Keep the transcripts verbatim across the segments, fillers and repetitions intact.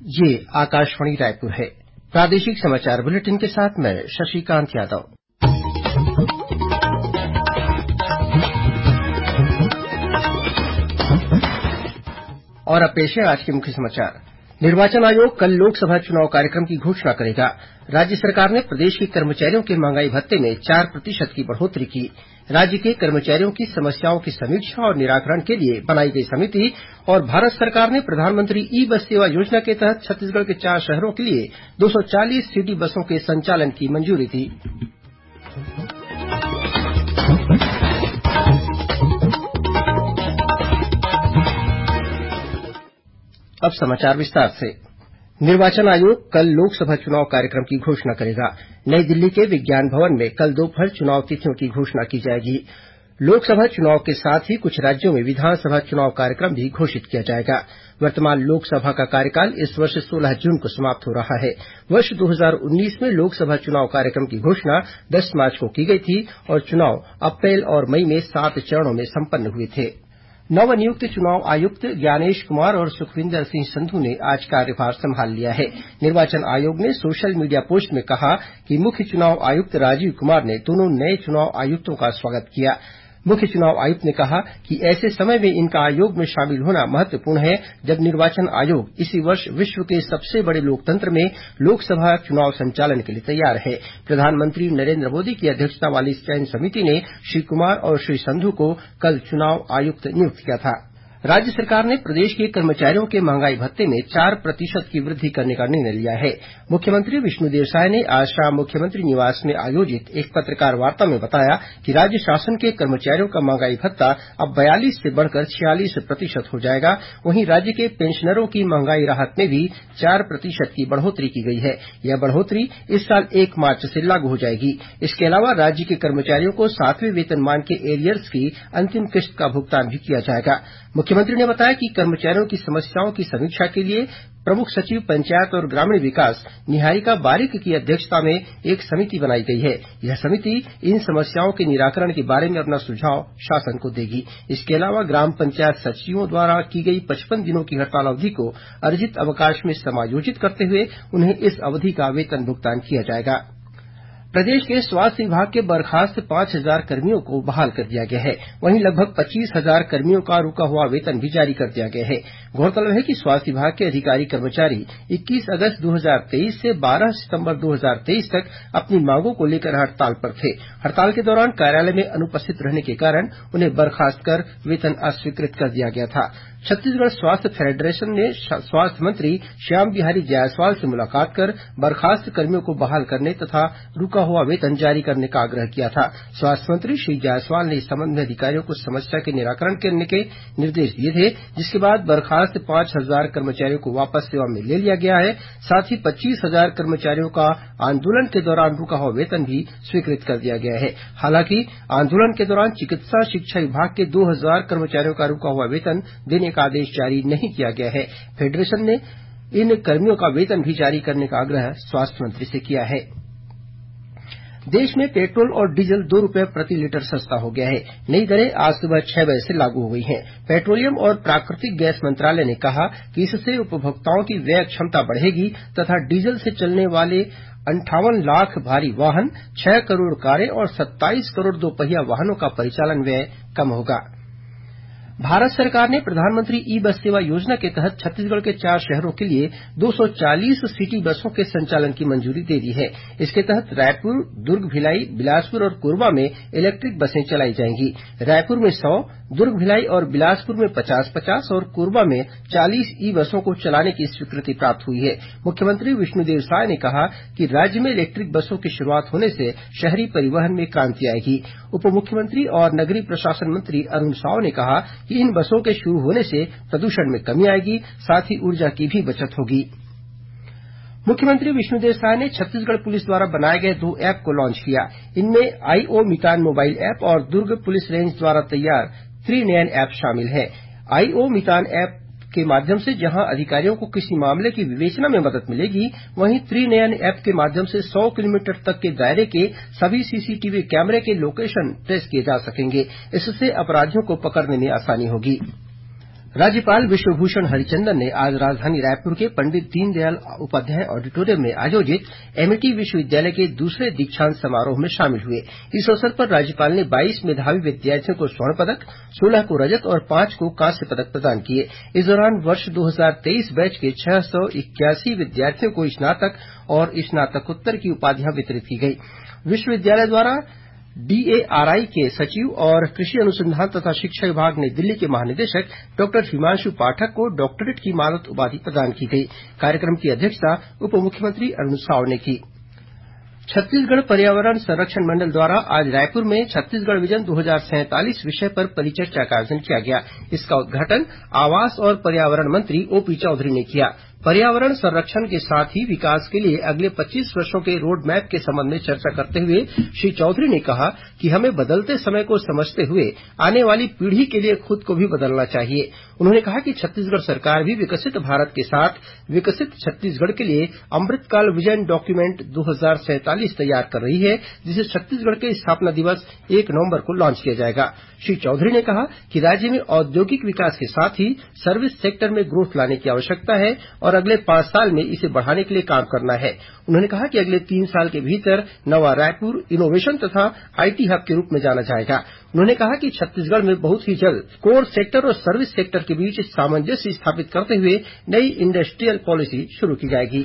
ये आकाशवाणी रायपुर है। प्रादेशिक समाचार बुलेटिन के साथ मैं शशिकांत यादव। और अब पेश है आज के मुख्य समाचार। निर्वाचन आयोग कल लोकसभा चुनाव कार्यक्रम की घोषणा करेगा। राज्य सरकार ने प्रदेश के कर्मचारियों के महंगाई भत्ते में चार प्रतिशत की बढ़ोत्तरी की। राज्य के कर्मचारियों की समस्याओं की समीक्षा और निराकरण के लिए बनाई गई समिति और भारत सरकार ने प्रधानमंत्री ई बस सेवा योजना के तहत छत्तीसगढ़ के चार शहरों के लिए दो सौ चालीस सिटी बसों के संचालन की मंजूरी दी। अब समाचार विस्तार से। निर्वाचन आयोग कल लोकसभा चुनाव कार्यक्रम की घोषणा करेगा। नई दिल्ली के विज्ञान भवन में कल दोपहर चुनाव तिथियों की घोषणा की जाएगी। लोकसभा चुनाव के साथ ही कुछ राज्यों में विधानसभा चुनाव कार्यक्रम भी घोषित किया जाएगा। वर्तमान लोकसभा का कार्यकाल इस वर्ष सोलह जून को समाप्त हो रहा है। वर्ष दो हज़ार उन्नीस में लोकसभा चुनाव कार्यक्रम की घोषणा दस मार्च को की गई थी और चुनाव अप्रैल और मई में सात चरणों में संपन्न हुए थे। नवनियुक्त चुनाव आयुक्त ज्ञानेश कुमार और सुखविंदर सिंह संधू ने आज कार्यभार संभाल लिया है। निर्वाचन आयोग ने सोशल मीडिया पोस्ट में कहा कि मुख्य चुनाव आयुक्त राजीव कुमार ने दोनों नए चुनाव आयुक्तों का स्वागत किया। मुख्य चुनाव आयुक्त ने कहा कि ऐसे समय में इनका आयोग में शामिल होना महत्वपूर्ण है जब निर्वाचन आयोग इसी वर्ष विश्व के सबसे बड़े लोकतंत्र में लोकसभा चुनाव संचालन के लिए तैयार है। प्रधानमंत्री नरेंद्र मोदी की अध्यक्षता वाली चयन समिति ने श्री कुमार और श्री संधू को कल चुनाव आयुक्त नियुक्त किया था। राज्य सरकार ने प्रदेश के कर्मचारियों के महंगाई भत्ते में चार प्रतिशत की वृद्धि करने का निर्णय लिया है। मुख्यमंत्री विष्णुदेव साय ने आज शाम मुख्यमंत्री निवास में आयोजित एक पत्रकार वार्ता में बताया कि राज्य शासन के कर्मचारियों का महंगाई भत्ता अब बयालीस से बढ़कर छियालीस प्रतिशत हो जाएगा। वहीं राज्य के पेंशनरों की महंगाई राहत में भी चार प्रतिशत की बढ़ोत्तरी की गई है। यह बढ़ोत्तरी इस साल एक मार्च से लागू हो जाएगी। इसके अलावा राज्य के कर्मचारियों को सातवें वेतनमान के एरियर्स की अंतिम किस्त का भुगतान भी किया जाएगा। मुख्यमंत्री ने बताया कि कर्मचारियों की समस्याओं की समीक्षा के लिए प्रमुख सचिव पंचायत और ग्रामीण विकास निहारिका बारिक की अध्यक्षता में एक समिति बनाई गई है। यह समिति इन समस्याओं के निराकरण के बारे में अपना सुझाव शासन को देगी। इसके अलावा ग्राम पंचायत सचिवों द्वारा की गई पचपन दिनों की हड़ताल अवधि को अर्जित अवकाश में समायोजित करते हुए उन्हें इस अवधि का वेतन भुगतान किया जाएगा। प्रदेश के स्वास्थ्य विभाग के बर्खास्त पांच हजार कर्मियों को बहाल कर दिया गया है। वहीं लगभग पच्चीस हजार कर्मियों का रुका हुआ वेतन भी जारी कर दिया गया है। गौरतलब है कि स्वास्थ्य विभाग के अधिकारी कर्मचारी इक्कीस अगस्त दो हज़ार तेईस से बारह सितंबर दो हज़ार तेईस तक अपनी मांगों को लेकर हड़ताल पर थे। हड़ताल के दौरान कार्यालय में अनुपस्थित रहने के कारण उन्हें बर्खास्त कर वेतन अस्वीकृत कर दिया गया था। छत्तीसगढ़ स्वास्थ्य फेडरेशन ने स्वास्थ्य मंत्री श्याम बिहारी जायसवाल से मुलाकात कर बर्खास्त कर्मियों को बहाल करने तथा रुका हुआ वेतन जारी करने का आग्रह किया था। स्वास्थ्य मंत्री श्री जायसवाल ने इस संबंध में अधिकारियों को समस्या के निराकरण करने के निर्देश दिए थे, जिसके बाद बर्खास्त पांच हजार कर्मचारियों को वापस सेवा में ले लिया गया है। साथ ही पच्चीस हजार कर्मचारियों का आंदोलन के दौरान रुका हुआ वेतन भी स्वीकृत कर दिया गया है। हालांकि आंदोलन के दौरान चिकित्सा शिक्षा विभाग के दो हजार कर्मचारियों का रुका हुआ वेतन देने का आदेश जारी नहीं किया गया है। फेडरेशन ने इन कर्मियों का वेतन भी जारी करने का आग्रह स्वास्थ्य मंत्री से किया है। देश में पेट्रोल और डीजल दो रुपये प्रति लीटर सस्ता हो गया है। नई दरें आज सुबह छह बजे से लागू हो गई हैं। पेट्रोलियम और प्राकृतिक गैस मंत्रालय ने कहा कि इससे उपभोक्ताओं की व्यय क्षमता बढ़ेगी तथा डीजल से चलने वाले अंठावन लाख भारी वाहन, छह करोड़ कारें और सत्ताईस करोड़ दोपहिया वाहनों का परिचालन व्यय कम होगा। भारत सरकार ने प्रधानमंत्री ई बस सेवा योजना के तहत छत्तीसगढ़ के चार शहरों के लिए दो सौ चालीस सिटी बसों के संचालन की मंजूरी दे दी है। इसके तहत रायपुर, दुर्ग, भिलाई, बिलासपुर और कोरबा में इलेक्ट्रिक बसें चलाई जाएंगी। रायपुर में सौ, दुर्ग, भिलाई और बिलासपुर में पचास पचास और कोरबा में चालीस ई बसों को चलाने की स्वीकृति प्राप्त हुई है। मुख्यमंत्री विष्णुदेव साय ने कहा कि राज्य में इलेक्ट्रिक बसों की शुरूआत होने से शहरी परिवहन में क्रांति आएगी। उप मुख्यमंत्री और नगरीय प्रशासन मंत्री अरुण साव ने कहा कि इन बसों के शुरू होने से प्रदूषण में कमी आएगी, साथ ही ऊर्जा की भी बचत होगी। मुख्यमंत्री विष्णुदेव साय ने छत्तीसगढ़ पुलिस द्वारा बनाए गए दो ऐप को लॉन्च किया। इनमें आईओ मितान मोबाइल ऐप और दुर्ग पुलिस रेंज द्वारा तैयार त्रिनयन ऐप शामिल है। आईओ मितान ऐप के माध्यम से जहां अधिकारियों को किसी मामले की विवेचना में मदद मिलेगी, वहीं त्रिनयन ऐप के माध्यम से सौ किलोमीटर तक के दायरे के सभी सीसीटीवी कैमरे के लोकेशन ट्रेस किए जा सकेंगे। इससे अपराधियों को पकड़ने में आसानी होगी। राज्यपाल विश्वभूषण हरिचंदन ने आज राजधानी रायपुर के पंडित दीनदयाल उपाध्याय ऑडिटोरियम में आयोजित एमिटी विश्वविद्यालय के दूसरे दीक्षांत समारोह में शामिल हुए। इस अवसर पर राज्यपाल ने बाईस मेधावी विद्यार्थियों को स्वर्ण पदक, सोलह को रजत और पांच को कांस्य पदक प्रदान किए। इस दौरान वर्ष दो हजार तेईस बैच के छह सौ इक्यासी विद्यार्थियों को स्नातक और स्नातकोत्तर की उपाधियां वितरित की गई। विश्वविद्यालय द्वारा डीएआरआई के सचिव और कृषि अनुसंधान तथा शिक्षा विभाग नई दिल्ली के महानिदेशक डॉक्टर हिमांशु पाठक को डॉक्टरेट की मानद उपाधि प्रदान की गई। कार्यक्रम की अध्यक्षता उप मुख्यमंत्री अरुण साव ने की। छत्तीसगढ़ पर्यावरण संरक्षण मंडल द्वारा आज रायपुर में छत्तीसगढ़ विजन दो हजार सैंतालीस विषय पर परिचर्चा का आयोजन किया गया। इसका उद्घाटन आवास और पर्यावरण मंत्री ओपी चौधरी ने किया। पर्यावरण संरक्षण के साथ ही विकास के लिए अगले पच्चीस वर्षों के रोड मैप के संबंध में चर्चा करते हुए श्री चौधरी ने कहा कि हमें बदलते समय को समझते हुए आने वाली पीढ़ी के लिए खुद को भी बदलना चाहिए। उन्होंने कहा कि छत्तीसगढ़ सरकार भी विकसित भारत के साथ विकसित छत्तीसगढ़ के लिए अमृतकाल विजन डॉक्यूमेंट दो हजार सैंतालीस तैयार कर रही है, जिसे छत्तीसगढ़ के स्थापना दिवस एक नवंबर को लॉन्च किया जाएगा। श्री चौधरी ने कहा कि राज्य में औद्योगिक विकास के साथ ही सर्विस सेक्टर में ग्रोथ लाने की आवश्यकता है और अगले पांच साल में इसे बढ़ाने के लिए काम करना है। उन्होंने कहा कि अगले तीन साल के भीतर नवा रायपुर इनोवेशन तथा आईटी हब के रूप में जाना जाएगा। उन्होंने कहा कि छत्तीसगढ़ में बहुत ही जल्द कोर सेक्टर और सर्विस सेक्टर के बीच सामंजस्य स्थापित करते हुए नई इंडस्ट्रियल पॉलिसी शुरू की जाएगी।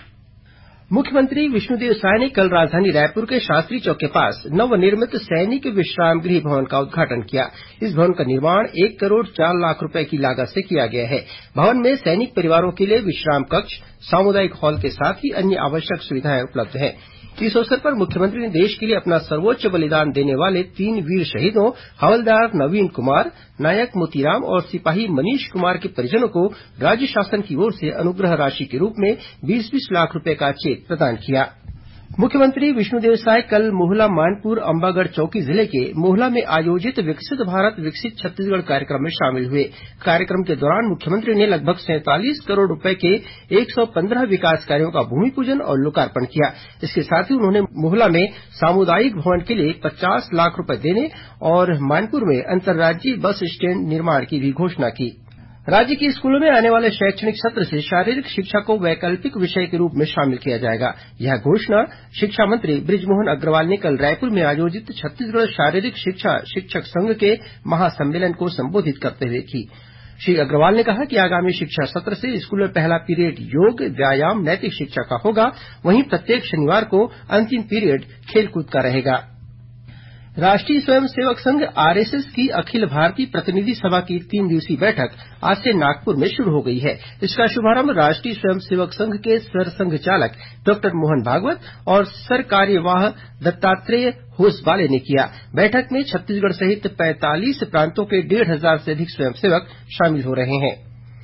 मुख्यमंत्री विष्णुदेव साय ने कल राजधानी रायपुर के शास्त्री चौक के पास नवनिर्मित सैनिक विश्राम गृह भवन का उद्घाटन किया। इस भवन का निर्माण एक करोड़ चार लाख रुपए की लागत से किया गया है। भवन में सैनिक परिवारों के लिए विश्राम कक्ष, सामुदायिक हॉल के साथ ही अन्य आवश्यक सुविधाएं उपलब्ध हैं। इस अवसर पर मुख्यमंत्री ने देश के लिए अपना सर्वोच्च बलिदान देने वाले तीन वीर शहीदों हवलदार नवीन कुमार, नायक मोतीराम और सिपाही मनीष कुमार के परिजनों को राज्य शासन की ओर से अनुग्रह राशि के रूप में बीस बीस लाख रुपए का चेक प्रदान किया। मुख्यमंत्री विष्णुदेव साय कल मोहला मानपुर अंबागढ़ चौकी जिले के मोहला में आयोजित विकसित भारत विकसित छत्तीसगढ़ कार्यक्रम में शामिल हुए। कार्यक्रम के दौरान मुख्यमंत्री ने लगभग सैंतालीस करोड़ रुपए के एक सौ पंद्रह विकास कार्यों का भूमि पूजन और लोकार्पण किया। इसके साथ ही उन्होंने मोहला में सामुदायिक भवन के लिए पचास लाख रुपए देने और मानपुर में अंतर्राज्यीय बस स्टैंड निर्माण की भी घोषणा की। राज्य के स्कूलों में आने वाले शैक्षणिक सत्र से शारीरिक शिक्षा को वैकल्पिक विषय के रूप में शामिल किया जाएगा। यह घोषणा शिक्षा मंत्री बृजमोहन अग्रवाल ने कल रायपुर में आयोजित छत्तीसगढ़ शारीरिक शिक्षा शिक्षक संघ के महासम्मेलन को संबोधित करते हुए की। श्री अग्रवाल ने कहा कि आगामी शिक्षा सत्र से स्कूल में पहला पीरियड योग, व्यायाम, नैतिक शिक्षा का होगा, वहीं प्रत्येक शनिवार को अंतिम पीरियड खेलकूद का रहेगा। राष्ट्रीय स्वयंसेवक संघ आरएसएस की अखिल भारतीय प्रतिनिधि सभा की तीन दिवसीय बैठक आज से नागपुर में शुरू हो गई है। इसका शुभारंभ राष्ट्रीय स्वयंसेवक संघ के सरसंघ चालक डॉक्टर मोहन भागवत और सरकार्यवाह दत्तात्रेय होसबाले ने किया। बैठक में छत्तीसगढ़ सहित पैंतालीस प्रांतों के डेढ़ हजार से अधिक स्वयंसेवक शामिल हो रहे हैं।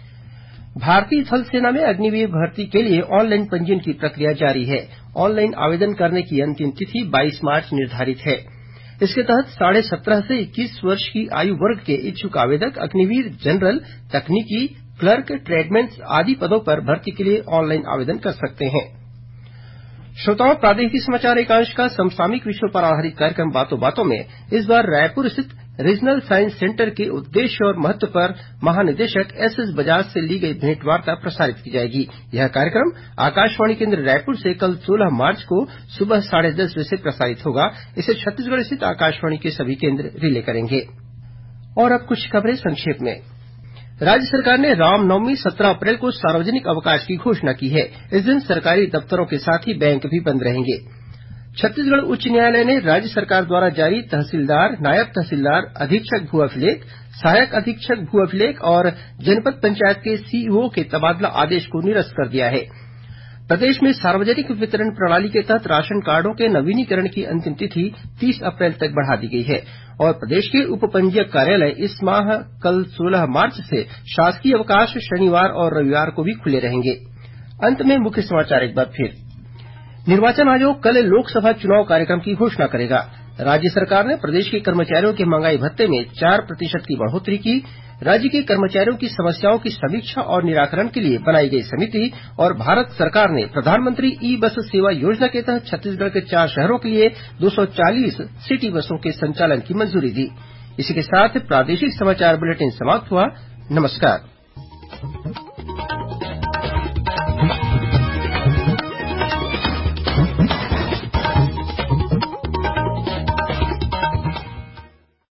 भारतीय थल सेना में अग्निवीर भर्ती के लिए ऑनलाइन पंजीयन की प्रक्रिया जारी है। ऑनलाइन आवेदन करने की अंतिम तिथि बाईस मार्च निर्धारित है। इसके तहत साढ़े सत्रह से इक्कीस वर्ष की आयु वर्ग के इच्छुक आवेदक अग्निवीर जनरल, तकनीकी, क्लर्क, ट्रेडमैन आदि पदों पर भर्ती के लिए ऑनलाइन आवेदन कर सकते हैं। श्रोताओं, प्रादेशिक समाचार एकांश का समसामयिक विषयों पर आधारित कार्यक्रम बातों बातों में इस बार रायपुर स्थित रीजनल साइंस सेंटर के उद्देश्य और महत्व पर महानिदेशक एसएस बजाज से ली गई भेंटवार्ता प्रसारित की जाएगी। यह कार्यक्रम आकाशवाणी केंद्र रायपुर से कल सोलह मार्च को सुबह साढ़े दस बजे से प्रसारित होगा। इसे छत्तीसगढ़ स्थित आकाशवाणी के सभी केंद्र रिले करेंगे। और अब कुछ खबरें संक्षेप में। राज्य सरकार ने रामनवमी सत्रह अप्रैल को सार्वजनिक अवकाश की घोषणा की है। इस दिन सरकारी दफ्तरों के साथ ही बैंक भी बंद रहेंगे। छत्तीसगढ़ उच्च न्यायालय ने राज्य सरकार द्वारा जारी तहसीलदार, नायब तहसीलदार, अधीक्षक भू अभिलेख, सहायक अधीक्षक भू अभिलेख और जनपद पंचायत के सीईओ के तबादला आदेश को निरस्त कर दिया है। प्रदेश में सार्वजनिक वितरण प्रणाली के तहत राशन कार्डों के नवीनीकरण की अंतिम तिथि तीस अप्रैल तक बढ़ा दी गई है और प्रदेश के उप पंजीयक कार्यालय इस माह कल सोलह मार्च से शासकीय अवकाश शनिवार और रविवार को भी खुले रहेंगे। अंत में मुख्य समाचार एक बार फिर। निर्वाचन आयोग कल लोकसभा चुनाव कार्यक्रम की घोषणा करेगा। राज्य सरकार ने प्रदेश के कर्मचारियों के महंगाई भत्ते में चार प्रतिशत की बढ़ोतरी की। राज्य के कर्मचारियों की समस्याओं की समीक्षा और निराकरण के लिए बनाई गई समिति और भारत सरकार ने प्रधानमंत्री ई बस सेवा योजना के तहत छत्तीसगढ़ के चार शहरों के लिए दो सौ चालीस सिटी बसों के संचालन की मंजूरी दी। इसी के साथ प्रादेशिक समाचार बुलेटिन समाप्त हुआ। नमस्कार।